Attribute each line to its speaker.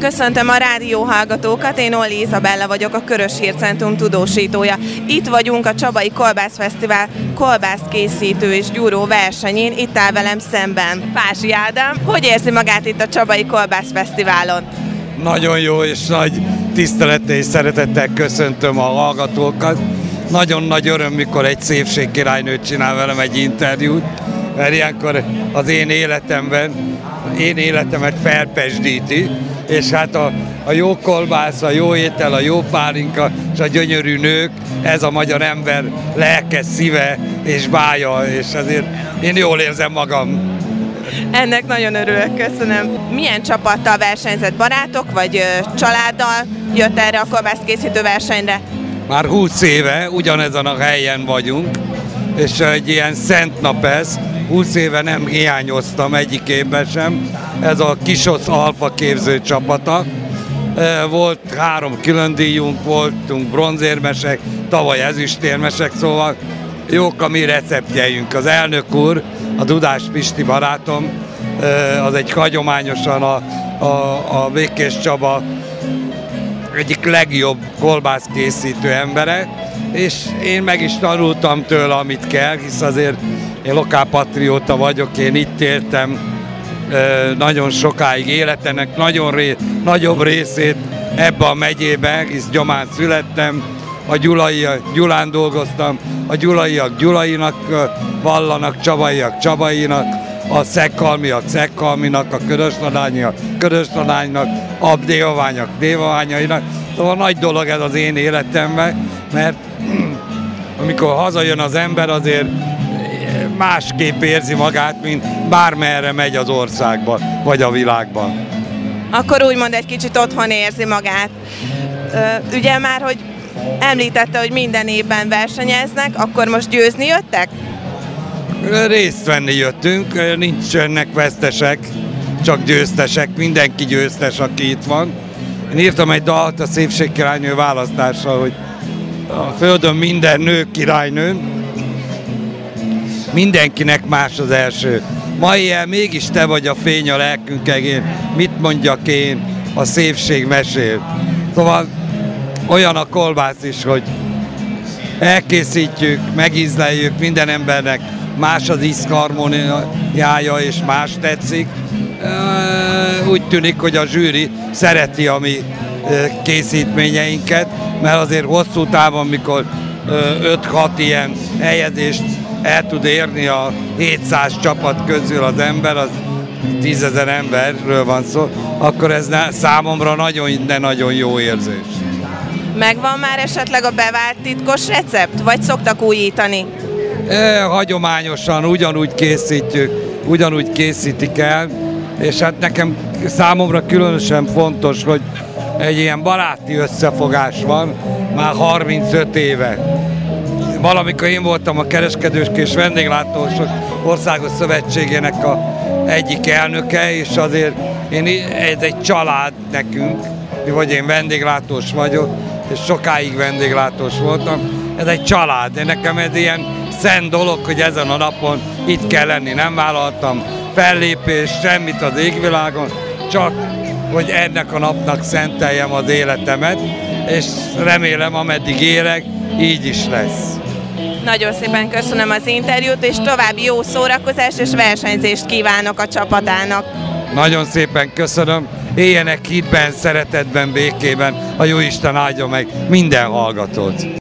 Speaker 1: Köszöntöm a rádióhallgatókat, én Olli Izabella vagyok, a Körös Hírcentrum tudósítója. Itt vagyunk a Csabai Kolbászfesztivál kolbászkészítő és gyúró versenyén, itt áll velem szemben Pási Ádám. Hogy érzi magát itt a Csabai Kolbászfesztiválon?
Speaker 2: Nagyon jó és nagy tisztelettel és szeretettel köszöntöm a hallgatókat. Nagyon nagy öröm, mikor egy szépségkirálynőt csinál velem egy interjút, mert ilyenkor az én életemet felpesdíti, és hát a jó kolbász, a jó étel, a jó pálinka és a gyönyörű nők, ez a magyar ember lelke, szíve és bája, és azért én jól érzem magam.
Speaker 1: Ennek nagyon örülök, köszönöm. Milyen csapattal versenyzett, barátok vagy családdal jött erre a kolbászkészítő versenyre?
Speaker 2: Már 20 éve ugyanezen a helyen vagyunk, és egy ilyen szent nap ez. 20 éve nem hiányoztam egyik évben sem. Ez a Kisosz Alfa képző csapata. Volt 3 külön díjunk, voltunk bronzérmesek, tavaly ezüstérmesek, szóval jók a mi receptjeink. Az elnök úr, a Dudás Pisti barátom, az egy hagyományosan a Békés Csaba egyik legjobb kolbászkészítő embere, és én meg is tanultam tőle, amit kell, hisz azért én lokálpatrióta vagyok, én itt éltem nagyon sokáig életemnek, nagyobb részét ebbe a megyébe, hisz Gyomán születtem, a Gyulán dolgoztam, a gyulaiak Gyulainak vallanak, csabaiak Csabainak, a szekkalmiak Szekkalminak, a Körösladánynak, a dévaványak Dévaványainak. Szóval nagy dolog ez az én életemben, mert amikor hazajön az ember, azért másképp érzi magát, mint bármerre megy az országban, vagy a világban.
Speaker 1: Akkor úgymond egy kicsit otthon érzi magát. Ugye már, hogy említette, hogy minden évben versenyeznek, akkor most győzni jöttek?
Speaker 2: Részt venni jöttünk, nincsenek vesztesek, csak győztesek, mindenki győztes, aki itt van. Én írtam egy dalt a szépségkirálynő választásra, hogy a földön minden nő királynő, mindenkinek más az első. Ma ilyen mégis te vagy a fény a lelkünkön, mit mondjak én, a szépség mesél. Szóval olyan a kolbász is, hogy elkészítjük, megízleljük, minden embernek más az ízharmóniája és más tetszik. Úgy tűnik, hogy a zsűri szereti a mi készítményeinket, mert azért hosszú távon, mikor 5-6 ilyen helyezést el tud érni a 700 csapat közül az ember, az 10 000 emberről van szó, akkor ez számomra nagyon jó érzés.
Speaker 1: Megvan már esetleg a bevált titkos recept, vagy szoktak újítani?
Speaker 2: Hagyományosan ugyanúgy készítjük, ugyanúgy készítik el, és hát számomra különösen fontos, hogy egy ilyen baráti összefogás van már 35 éve. Valamikor én voltam a Kereskedők és Vendéglátósok Országos Szövetségének egyik elnöke, és azért ez egy család nekünk, vagy én vendéglátós vagyok, és sokáig vendéglátós voltam. Ez egy család, nekem ez ilyen szent dolog, hogy ezen a napon itt kell lenni. Nem vállaltam fellépést, semmit az égvilágon, csak hogy ennek a napnak szenteljem az életemet, és remélem, ameddig élek, így is lesz.
Speaker 1: Nagyon szépen köszönöm az interjút, és további jó szórakozást és versenyzést kívánok a csapatának.
Speaker 2: Nagyon szépen köszönöm, éljenek hitben, szeretetben, békében, a Jóisten áldja meg minden hallgatót.